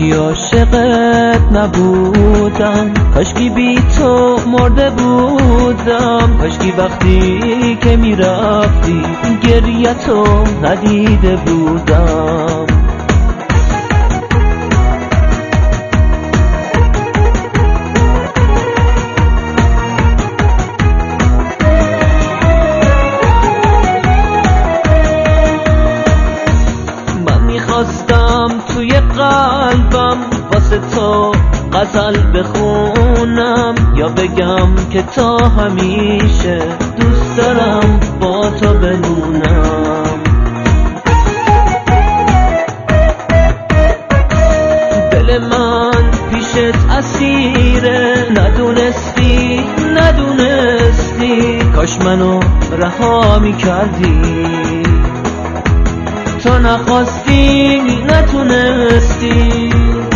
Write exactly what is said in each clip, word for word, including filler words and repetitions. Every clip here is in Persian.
کاشکی عاشقت نبودم، کاشکی بی تو مرده بودم، کاشکی وقتی که میرفتی گریه‌تو ندیده بودم. خواستم توی قلبم واسه تو غزل بخونم، یا بگم که تا همیشه دوست دارم با تو بمونم. دل من پیشت اسیره، ندونستی ندونستی کاش منو رها میکردی، تو نخواستی نتونستی.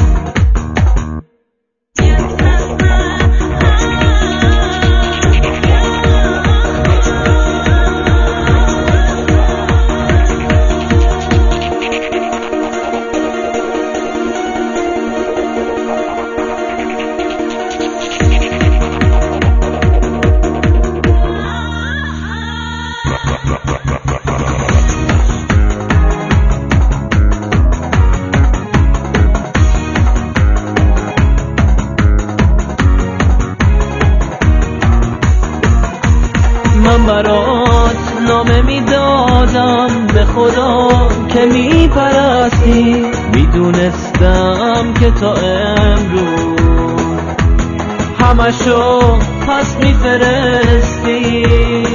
من برات نامه میدادم به خدا که میپرستی، میدونستم که تا امروز همشو پس میفرستی،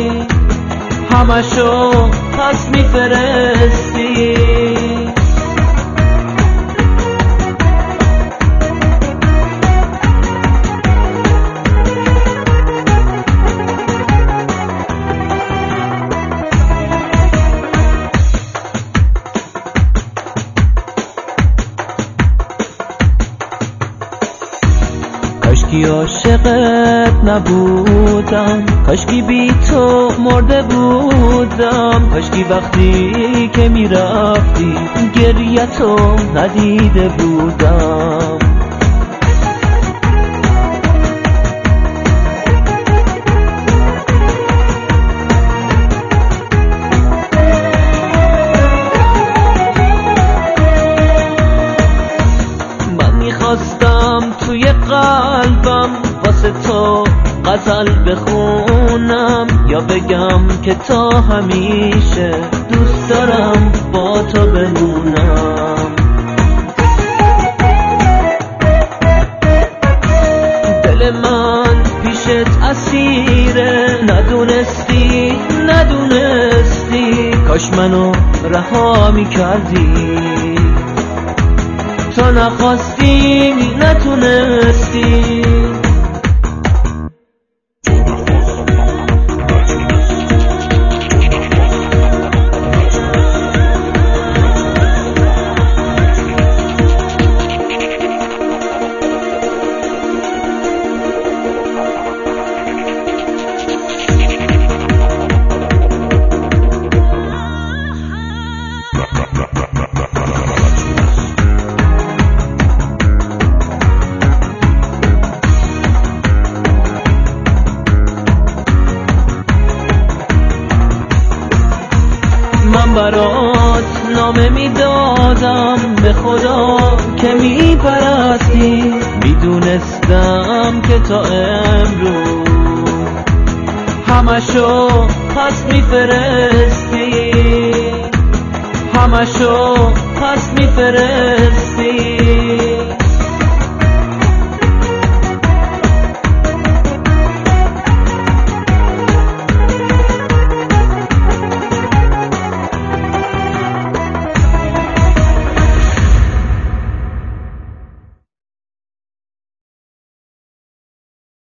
همشو پس میفرستی. کاشکی عاشقت نبودم، کاشکی بی تو مرده بودم، کاشکی وقتی که میرفتی گریه‌تو ندیده بودم. من میخواستم توی قلبم واسه تو غزل بخونم، یا بگم که تا همیشه دوست دارم با تو بمونم. دل من پیشت اسیره، ندونستی ندونستی کاش منو رها میکردی، تو نخواستی نتونستی. من برات نامه میدادم به خدا که میپرستی، میدونستم که تا امروز همشو پس میفرستی، همشو پس میفرستی.